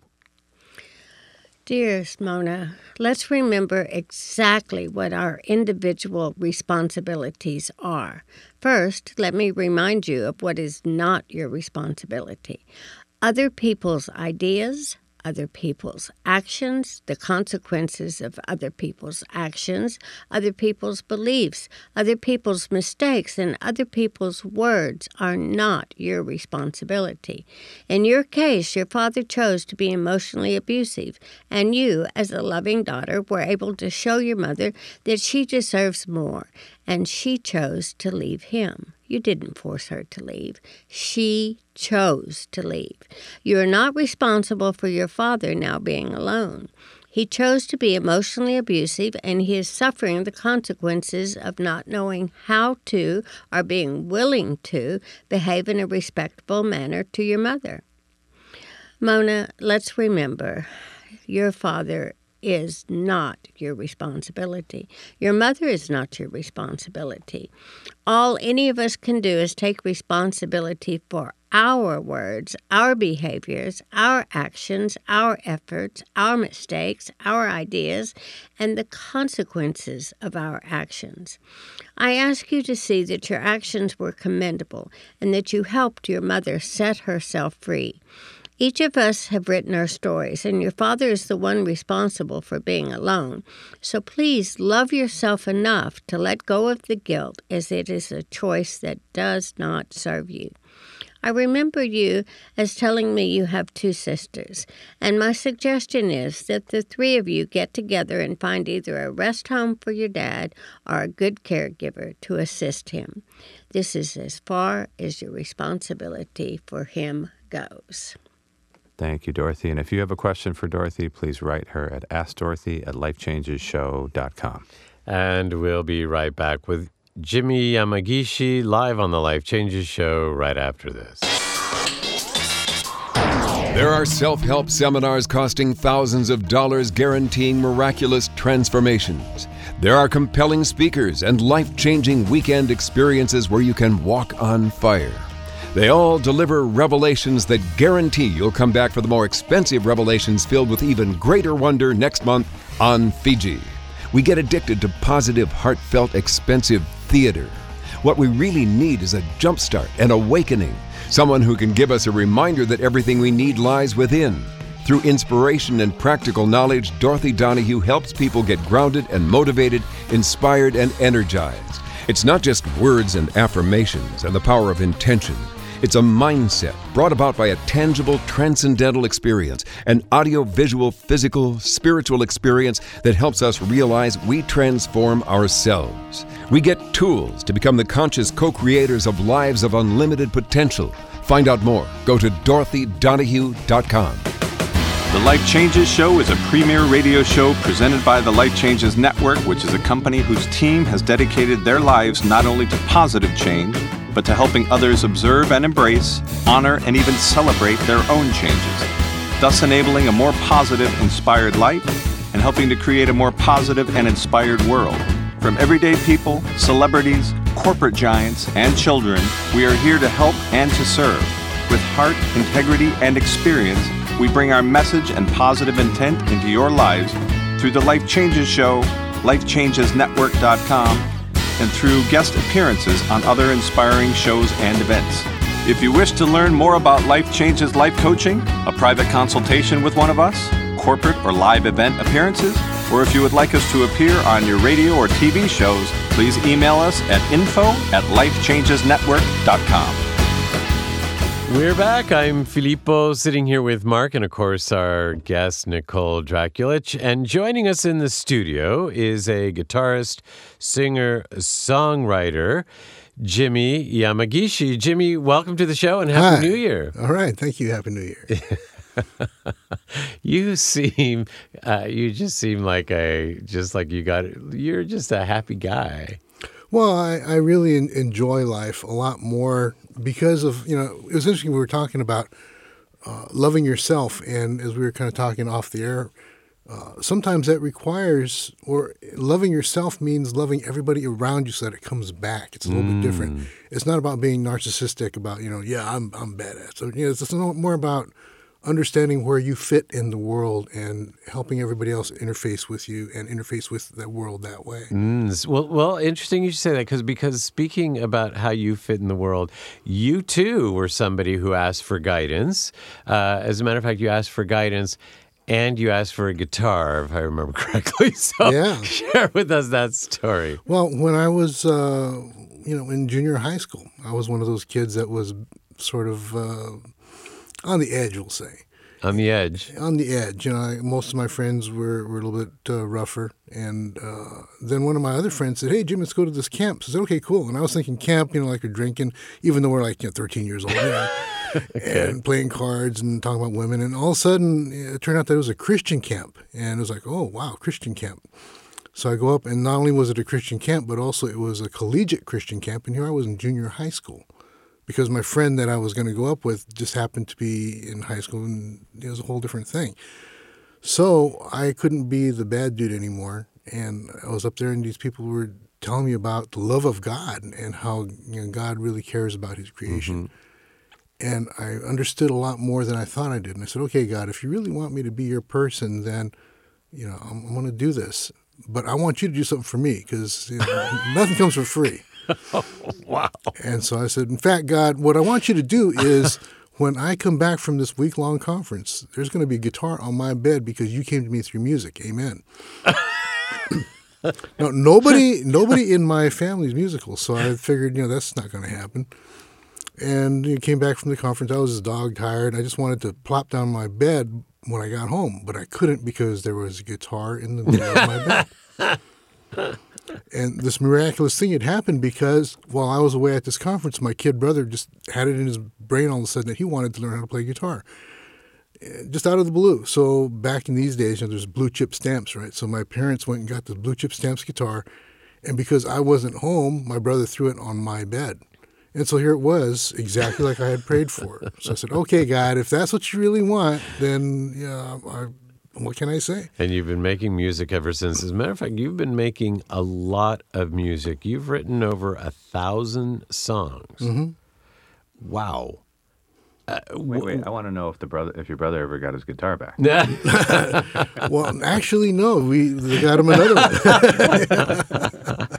Speaker 7: Dearest Mona, let's remember exactly what our individual responsibilities are. First, let me remind you of what is not your responsibility. Other people's ideas, other people's actions, the consequences of other people's actions, other people's beliefs, other people's mistakes, and other people's words are not your responsibility. In your case, your father chose to be emotionally abusive, and you, as a loving daughter, were able to show your mother that she deserves more, and she chose to leave him. You didn't force her to leave. She chose to leave. You are not responsible for your father now being alone. He chose to be emotionally abusive, and he is suffering the consequences of not knowing how to or being willing to behave in a respectable manner to your mother. Mona, let's remember, your father is not your responsibility. Your mother is not your responsibility. All any of us can do is take responsibility for our words, our behaviors, our actions, our efforts, our mistakes, our ideas, and the consequences of our actions. I ask you to see that your actions were commendable and that you helped your mother set herself free. Each of us have written our stories, and your father is the one responsible for being alone. So please love yourself enough to let go of the guilt, as it is a choice that does not serve you. I remember you as telling me you have 2 sisters, and my suggestion is that the 3 of you get together and find either a rest home for your dad or a good caregiver to assist him. This is as far as your responsibility for him goes.
Speaker 4: Thank you, Dorothy. And if you have a question for Dorothy, please write her at AskDorothy@LifeChangesShow.com.
Speaker 3: And we'll be right back with Jimmy Yamagishi live on the Life Changes Show right after this.
Speaker 8: There are self-help seminars costing thousands of dollars guaranteeing miraculous transformations. There are compelling speakers and life-changing weekend experiences where you can walk on fire. They all deliver revelations that guarantee you'll come back for the more expensive revelations filled with even greater wonder next month on Fiji. We get addicted to positive, heartfelt, expensive theater. What we really need is a jumpstart, an awakening, someone who can give us a reminder that everything we need lies within. Through inspiration and practical knowledge, Dorothy Donahue helps people get grounded and motivated, inspired and energized. It's not just words and affirmations and the power of intention. It's a mindset brought about by a tangible, transcendental experience, an audio-visual, physical, spiritual experience that helps us realize we transform ourselves. We get tools to become the conscious co-creators of lives of unlimited potential. Find out more. Go to DorothyDonahue.com.
Speaker 1: The Life Changes Show is a premier radio show presented by the Life Changes Network, which is a company whose team has dedicated their lives not only to positive change, but to helping others observe and embrace, honor, and even celebrate their own changes, thus enabling a more positive, inspired life and helping to create a more positive and inspired world. From everyday people, celebrities, corporate giants, and children, we are here to help and to serve. With heart, integrity, and experience, we bring our message and positive intent into your lives through the Life Changes Show, LifeChangesNetwork.com, and through guest appearances on other inspiring shows and events. If you wish to learn more about Life Changes Life Coaching, a private consultation with one of us, corporate or live event appearances, or if you would like us to appear on your radio or TV shows, please email us at info@lifechangesnetwork.com.
Speaker 3: We're back. I'm Filippo, sitting here with Mark and, of course, our guest, Nicole Draculich. And joining us in the studio is a guitarist, singer, songwriter, Jimmy Yamagishi. Jimmy, welcome to the show and Happy New Year.
Speaker 9: All right. Thank you. Happy New Year.
Speaker 3: You just seem like you're just a happy guy.
Speaker 9: Well, I really enjoy life a lot more because of, it was interesting. We were talking about loving yourself. And as we were kind of talking off the air, sometimes that requires, or loving yourself means loving everybody around you so that it comes back. It's a little bit different. It's not about being narcissistic about, I'm badass. So, it's more about understanding where you fit in the world and helping everybody else interface with you and interface with that world that way.
Speaker 3: Well, interesting you should say that because speaking about how you fit in the world, you too were somebody who asked for guidance. As a matter of fact, you asked for guidance and you asked for a guitar, if I remember correctly. So share with us that story.
Speaker 9: Well, when I was, in junior high school, I was one of those kids that was sort of on the edge, we'll say.
Speaker 3: On the edge?
Speaker 9: On the edge. Most of my friends were a little bit rougher. And then one of my other friends said, hey, Jim, let's go to this camp. So I said, okay, cool. And I was thinking camp, like you're drinking, even though we're like 13 years old, and playing cards and talking about women. And all of a sudden, it turned out that it was a Christian camp. And it was like, oh, wow, Christian camp. So I go up, and not only was it a Christian camp, but also it was a collegiate Christian camp. And here I was in junior high school, because my friend that I was going to go up with just happened to be in high school, and it was a whole different thing. So I couldn't be the bad dude anymore, and I was up there, and these people were telling me about the love of God and how God really cares about his creation. And I understood a lot more than I thought I did. And I said, okay, God, if you really want me to be your person, then I'm going to do this. But I want you to do something for me, because nothing comes for free.
Speaker 3: Oh, wow.
Speaker 9: And so I said, in fact, God, what I want you to do is when I come back from this week-long conference, there's going to be a guitar on my bed because you came to me through music. Amen. Now, nobody in my family is musical, so I figured, that's not going to happen. And came back from the conference. I was just dog-tired. I just wanted to plop down my bed when I got home, but I couldn't because there was a guitar in the middle of my bed. And this miraculous thing had happened because while I was away at this conference, my kid brother just had it in his brain all of a sudden that he wanted to learn how to play guitar, just out of the blue. So back in these days, there's blue chip stamps, right? So my parents went and got the blue chip stamps guitar, and because I wasn't home, my brother threw it on my bed. And so here it was, exactly like I had prayed for. So I said, okay, God, if that's what you really want, then what can I say?
Speaker 3: And you've been making music ever since. As a matter of fact, you've been making a lot of music. You've written over 1,000 songs.
Speaker 9: Mm-hmm.
Speaker 3: Wow.
Speaker 4: Wait! I want to know if your brother ever got his guitar back.
Speaker 9: Well, actually, no. They got him another one.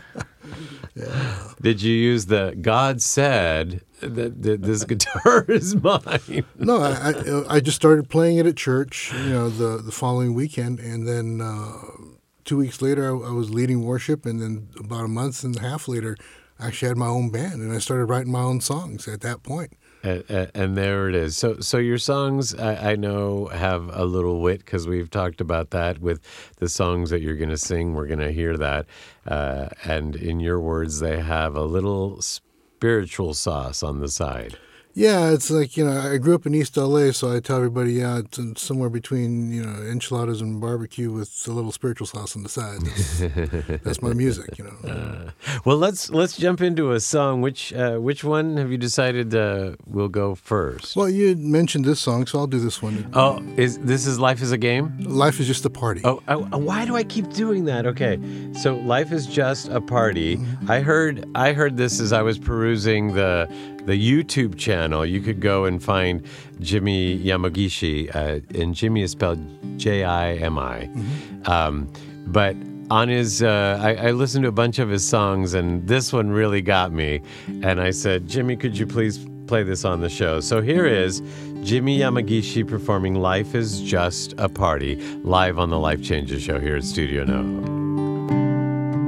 Speaker 3: Did you use the God said that this guitar is mine?
Speaker 9: No, I just started playing it at church, the following weekend, and then 2 weeks later I was leading worship, and then about a month and a half later I actually had my own band, and I started writing my own songs at that point.
Speaker 3: And there it is. So your songs, I know, have a little wit because we've talked about that with the songs that you're going to sing. We're going to hear that. And in your words, they have a little spiritual sauce on the side.
Speaker 9: Yeah, it's like, I grew up in East L.A., so I tell everybody, it's somewhere between, enchiladas and barbecue with a little spiritual sauce on the side. That's my music,
Speaker 3: Well, let's jump into a song. Which one have you decided will go first?
Speaker 9: Well, you mentioned this song, so I'll do this one.
Speaker 3: Oh, this is Life is a Game?
Speaker 9: Life is just a party.
Speaker 3: Oh, why do I keep doing that? Okay, so Life is just a party. Mm-hmm. I heard this as I was perusing the YouTube channel. You could go and find Jimmy Yamagishi, and Jimmy is spelled Jimi. Mm-hmm. But on his, I listened to a bunch of his songs, and this one really got me. And I said, Jimmy, could you please play this on the show? So here is Jimmy Yamagishi performing Life is Just a Party, live on the Life Changes Show here at Studio NoHo.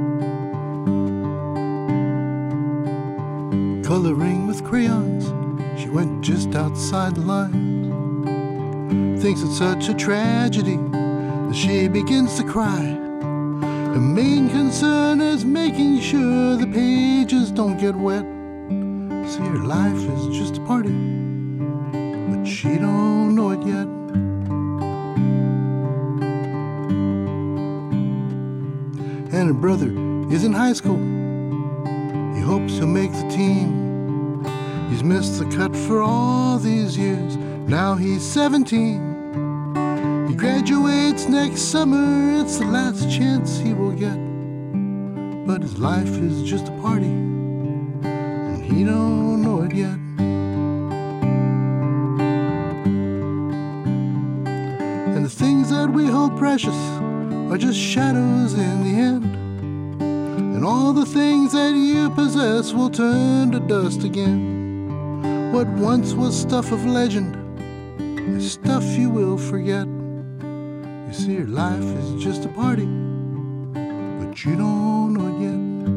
Speaker 9: Coloring with crayons She went just outside the lines. Thinks it's such a tragedy that she begins to cry. Her main concern is making sure the pages don't get wet. See, her life is just a party, but she don't know it yet. And her brother is in high school. He hopes he'll make the team. He's missed the cut for all these years. Now he's 17. He graduates next summer. It's the last chance he will get. But his life is just a party, and he don't know it yet. And the things that we hold precious are just shadows in the end. And all the things that you possess will turn to dust again. What once was stuff of legend is stuff you will forget. You see, your life is just a party, but you don't know it yet.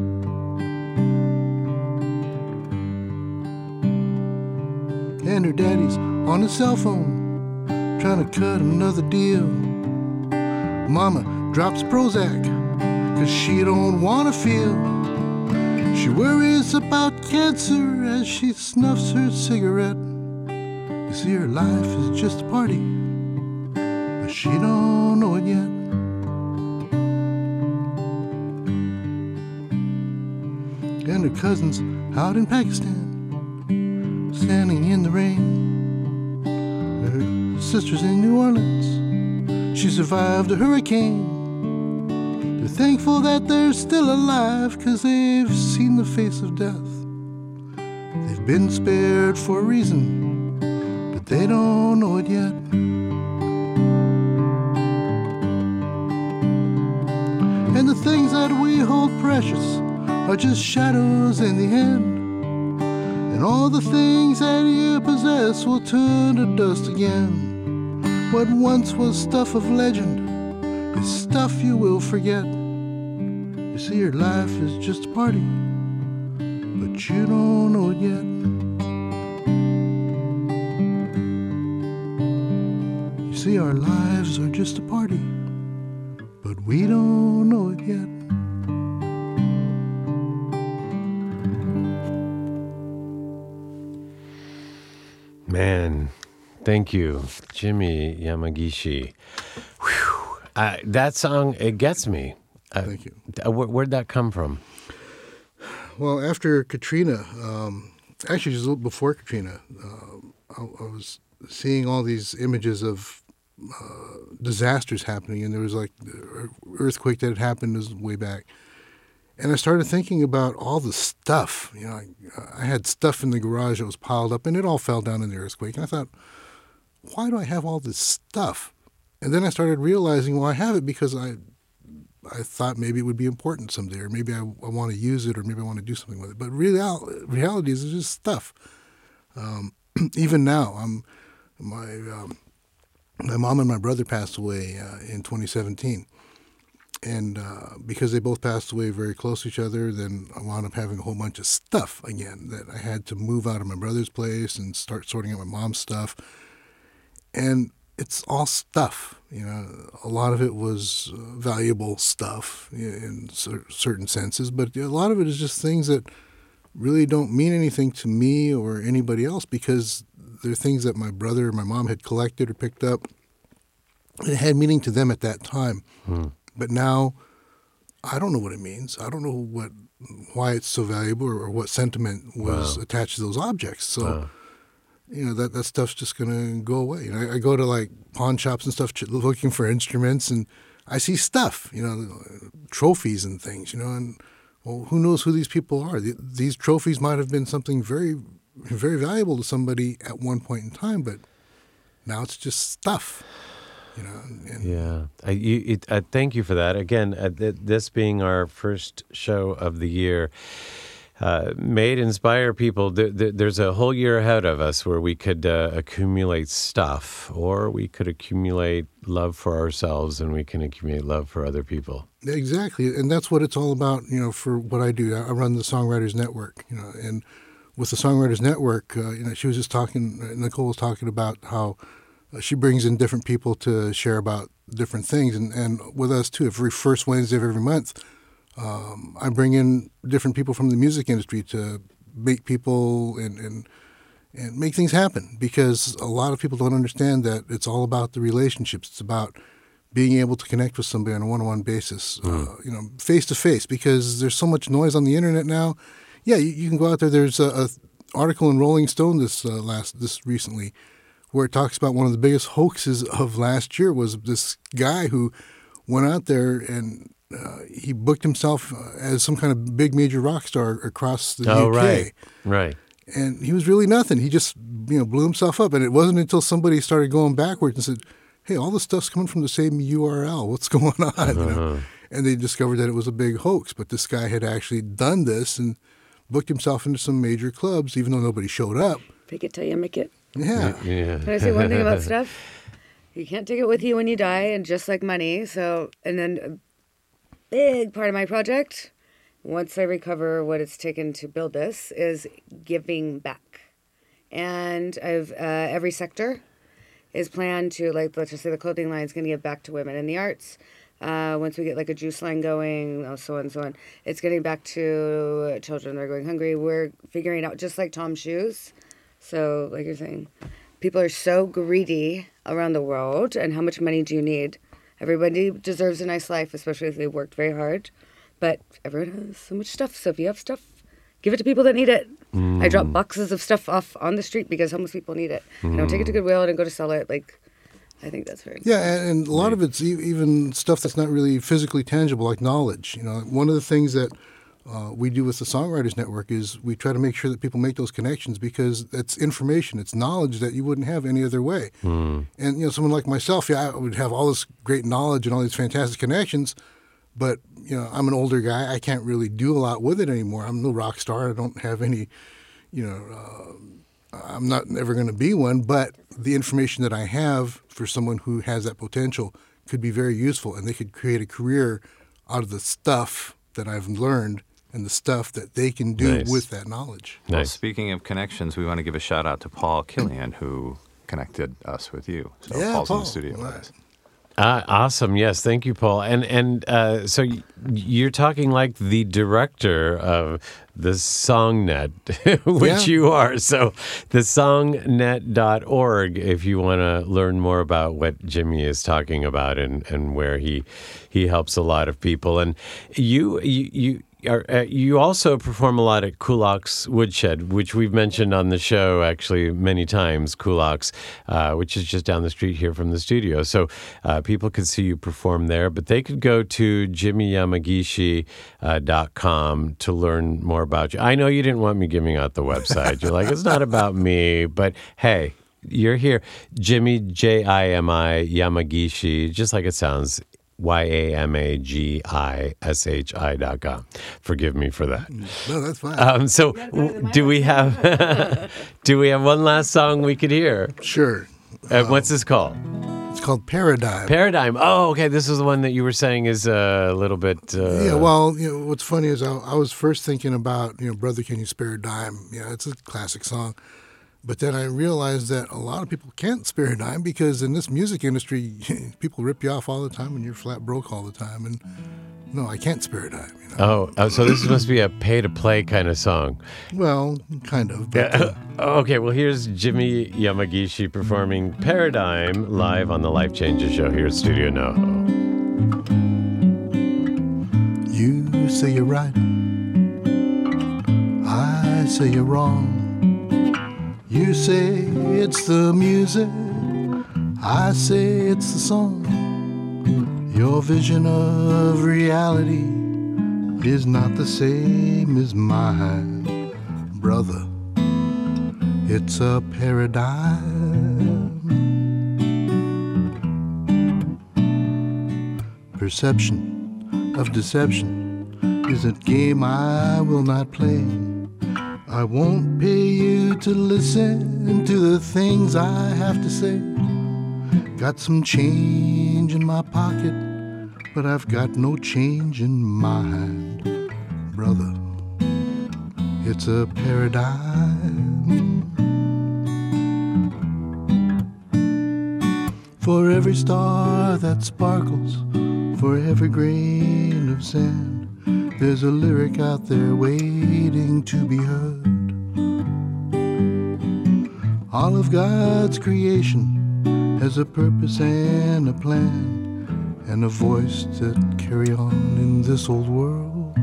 Speaker 9: And her daddy's on his cell phone, trying to cut another deal. Mama drops Prozac, 'cause she don't wanna feel. She worries about cancer as she snuffs her cigarette. You see, her life is just a party, but she don't know it yet. And her cousin's out in Pakistan, standing in the rain. Her sister's in New Orleans. She survived a hurricane. They're thankful that they're still alive, 'cause they've seen the face of death. They've been spared for a reason, but they don't know it yet. And the things that we hold precious are just shadows in the end. And all the things that you possess will turn to dust again. What once was stuff of legend is stuff you will forget. You see, your life is just a party, but you don't know it yet. You see, our lives are just a party, but we don't know it yet.
Speaker 3: Man, thank you, Jimmy Yamagishi. Whew. That song, it gets me.
Speaker 9: Thank you.
Speaker 3: Where'd that come from?
Speaker 9: Well, after Katrina, actually just a little before Katrina, I was seeing all these images of disasters happening, and there was like the earthquake that had happened way back. And I started thinking about all the stuff. You know, I had stuff in the garage that was piled up, and it all fell down in the earthquake. And I thought, why do I have all this stuff? And then I started realizing, well, I have it because I thought maybe it would be important someday, or maybe I want to use it, or maybe I want to do something with it. But reality is it's just stuff. Even now, my mom and my brother passed away in 2017. And because they both passed away very close to each other, then I wound up having a whole bunch of stuff again that I had to move out of my brother's place and start sorting out my mom's stuff. And it's all stuff, you know. A lot of it was valuable stuff in certain senses, but a lot of it is just things that really don't mean anything to me or anybody else, because they're things that my brother or my mom had collected or picked up. It had meaning to them at that time. But now, I don't know what it means. I don't know why it's so valuable, or what sentiment was attached to those objects. So, you know, that stuff's just going to go away. You know, I go to like pawn shops and stuff looking for instruments, and I see stuff, you know, trophies and things, you know, and well, who knows who these people are? These trophies might have been something very, very valuable to somebody at one point in time, but now it's just stuff. You know,
Speaker 3: thank you for that. Again, this being our first show of the year, may it inspire people. There's a whole year ahead of us where we could accumulate stuff, or we could accumulate love for ourselves, and we can accumulate love for other people.
Speaker 9: Exactly, and that's what it's all about. You know, for what I do, I run the Songwriters Network. You know, and with the Songwriters Network, she was just talking, Nicole was talking about how she brings in different people to share about different things. And with us, too, every first Wednesday of every month, I bring in different people from the music industry to meet people and make things happen, because a lot of people don't understand that it's all about the relationships. It's about being able to connect with somebody on a one-on-one basis, face to face, because there's so much noise on the internet now. Yeah, you can go out there. There's a article in Rolling Stone this recently where it talks about one of the biggest hoaxes of last year was this guy who went out there and he booked himself as some kind of big major rock star across the UK.
Speaker 3: Right.
Speaker 9: And he was really nothing. He just, blew himself up. And it wasn't until somebody started going backwards and said, hey, all this stuff's coming from the same URL. What's going on? And they discovered that it was a big hoax. But this guy had actually done this and booked himself into some major clubs, even though nobody showed up.
Speaker 5: Fake it till you make it.
Speaker 9: Yeah.
Speaker 5: Can I say one thing about stuff? You can't take it with you when you die, and just like money. So, and then a big part of my project, once I recover what it's taken to build this, is giving back. And I've every sector is planned to, like, let's just say the clothing line is going to give back to women in the arts. Once we get like a juice line going, so on and so on, it's getting back to children that are going hungry. We're figuring out, just like Tom's shoes. So, like you're saying, people are so greedy around the world, and how much money do you need? Everybody deserves a nice life, especially if they worked very hard. But everyone has so much stuff. So if you have stuff, give it to people that need it. I drop boxes of stuff off on the street because homeless people need it. Take it to Goodwill and go to sell it. Like, I think that's very
Speaker 9: important. Yeah, and a lot of it's even stuff that's not really physically tangible, like knowledge. One of the things that we do with the Songwriters Network is we try to make sure that people make those connections, because it's information, it's knowledge that you wouldn't have any other way. And someone like myself, I would have all this great knowledge and all these fantastic connections, but I'm an older guy. I can't really do a lot with it anymore. I'm no rock star. I don't have any, I'm not ever going to be one. But the information that I have for someone who has that potential could be very useful, and they could create a career out of the stuff that I've learned and the stuff that they can do with that knowledge.
Speaker 4: Well, speaking of connections, we want to give a shout out to Paul Killian, who connected us with you. So
Speaker 9: yeah,
Speaker 4: Paul's
Speaker 9: Paul.
Speaker 4: in the studio with us.
Speaker 3: Awesome. Yes. Thank you, Paul. And so you're talking like the director of the SongNet, which you are. So the songnet.org, if you want to learn more about what Jimmy is talking about and where he helps a lot of people. And you also perform a lot at Kulak's Woodshed, which we've mentioned on the show actually many times, Kulak's, which is just down the street here from the studio. So people could see you perform there, but they could go to jimmyyamagishi.com to learn more about you. I know you didn't want me giving out the website. You're like, it's not about me, but hey, you're here. Jimmy, Jimi, Yamagishi, just like it sounds, YAMAGISHI.com. Forgive me for that.
Speaker 9: No, that's fine.
Speaker 3: So do we have one last song we could hear?
Speaker 9: Sure.
Speaker 3: What's this called?
Speaker 9: It's called Paradigm.
Speaker 3: Paradigm. Oh, okay. This is the one that you were saying is a little bit...
Speaker 9: Yeah, well, what's funny is I was first thinking about, Brother, Can You Spare a Dime? It's a classic song. But then I realized that a lot of people can't spare a dime, because in this music industry, people rip you off all the time and you're flat broke all the time. And no, I can't spare a dime.
Speaker 3: Oh, so this must be a pay-to-play kind of song.
Speaker 9: Well, kind of. But,
Speaker 3: okay, well, here's Jimmy Yamagishi performing Paradigm live on the Life Changes Show here at Studio NoHo.
Speaker 9: You say you're right. I say you're wrong. You say it's the music, I say it's the song. Your vision of reality is not the same as mine, brother. It's a paradigm. Perception of deception is a game I will not play. I won't pay you to listen to the things I have to say. Got some change in my pocket, but I've got no change in mind, brother. It's a paradigm. For every star that sparkles, for every grain of sand, there's a lyric out there waiting to be heard. All of God's creation has a purpose and a plan, and a voice that carry on in this old world.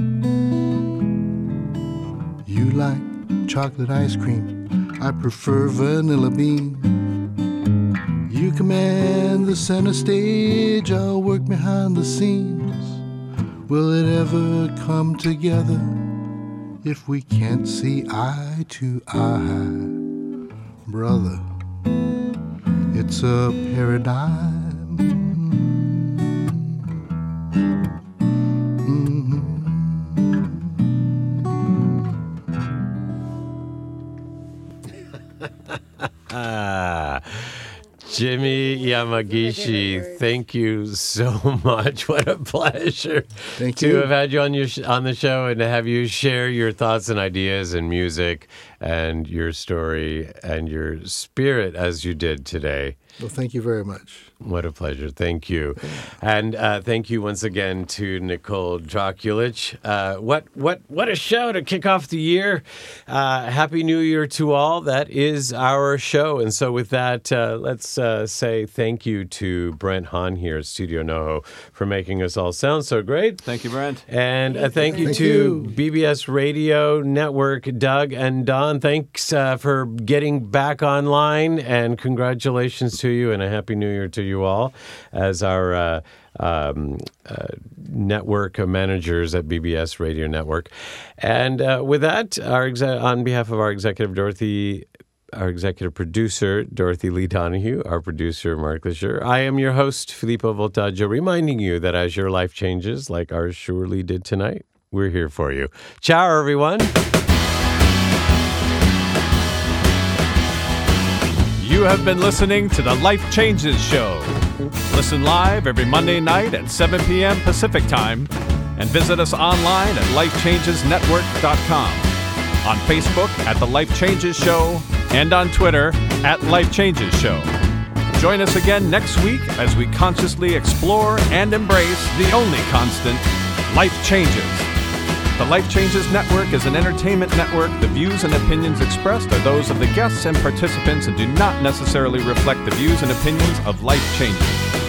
Speaker 9: You like chocolate ice cream, I prefer vanilla bean. You command the center stage, I'll work behind the scenes. Will it ever come together if we can't see eye to eye? Brother, it's a paradigm.
Speaker 3: Jimmy Yamagishi, thank you so much. What a pleasure to have had you on the show and to have you share your thoughts and ideas and music and your story and your spirit as you did today.
Speaker 9: Well, thank you very much.
Speaker 3: What a pleasure. Thank you. And thank you once again to Nicole Draculich. What a show to kick off the year. Happy New Year to all. That is our show. And so with that, let's say thank you to Brent Hahn here at Studio NoHo for making us all sound so great.
Speaker 4: Thank you, Brent.
Speaker 3: And thank you to BBS Radio Network, Doug and Don. Thanks for getting back online, and congratulations to you, and a Happy New Year to you all as our network managers at BBS Radio Network. And with that, on behalf of our executive producer, Dorothy Lee Donahue, our producer, Mark Lesher, I am your host, Filippo Voltaggio, reminding you that as your life changes, like ours surely did tonight, we're here for you. Ciao, everyone.
Speaker 1: You have been listening to The Life Changes Show. Listen live every Monday night at 7 p.m. Pacific Time, and visit us online at lifechangesnetwork.com, on Facebook at The Life Changes Show, and on Twitter at Life Changes Show. Join us again next week as we consciously explore and embrace the only constant, life changes. The Life Changes Network is an entertainment network. The views and opinions expressed are those of the guests and participants and do not necessarily reflect the views and opinions of Life Changes.